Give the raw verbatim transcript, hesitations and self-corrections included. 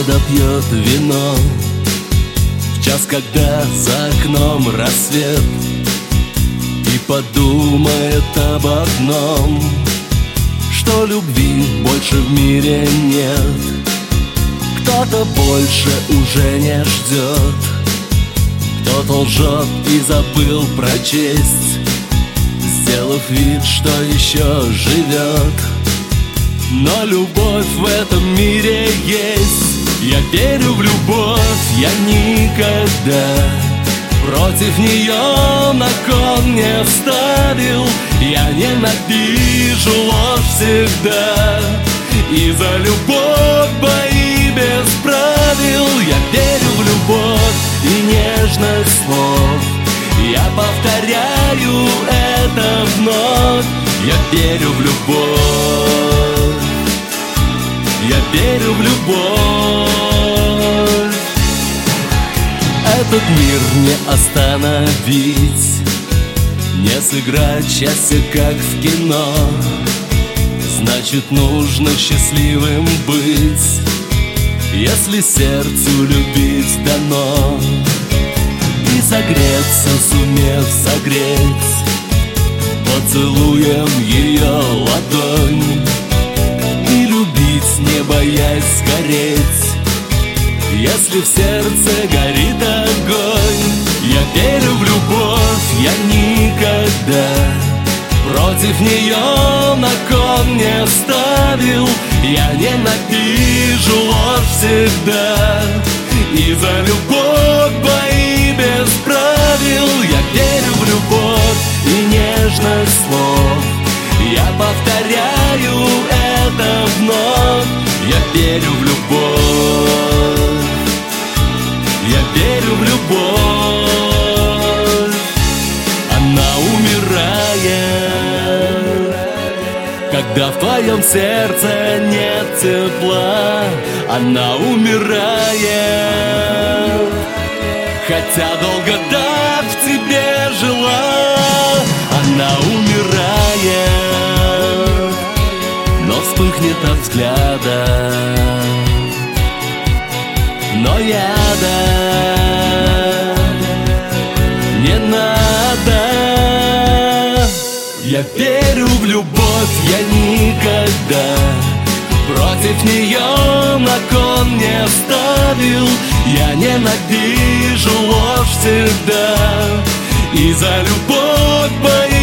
соседа пьет вино в час, когда за окном рассвет, и подумает об одном, что любви больше в мире нет. Кто-то больше уже не ждет, кто-то лжет и забыл прочесть, сделав вид, что еще живет. Но любовь в этом мире есть. Я верю в любовь, я никогда против нее на кон не ставил. Я ненавижу ложь всегда, и за любовь бои без правил. Я верю в любовь и нежность слов, я повторяю это вновь. Я верю в любовь, я верю в любовь. Этот мир не остановить, не сыграть счастье, как в кино. Значит, нужно счастливым быть, если сердцу любить дано. И согреться, сумев согреть поцелуем ее ладонь, и любить, не боясь сгореть, если в сердце горит огонь. Я верю в любовь, я никогда против нее на кон не ставил. Я ненавижу ложь всегда, и за любовь бои без правил. Я верю в любовь и нежность слов, я повторяю это вновь. Я верю в любовь, я верю в любовь. Она умирает, когда в твоем сердце нет тепла. Она умирает, хотя долго так в тебе жила. Она умирает, но вспыхнет от взгляда, но яда не надо. Я верю в любовь, я никогда против нее на кон не ставил. Я ненавижу ложь всегда, и за любовь боюсь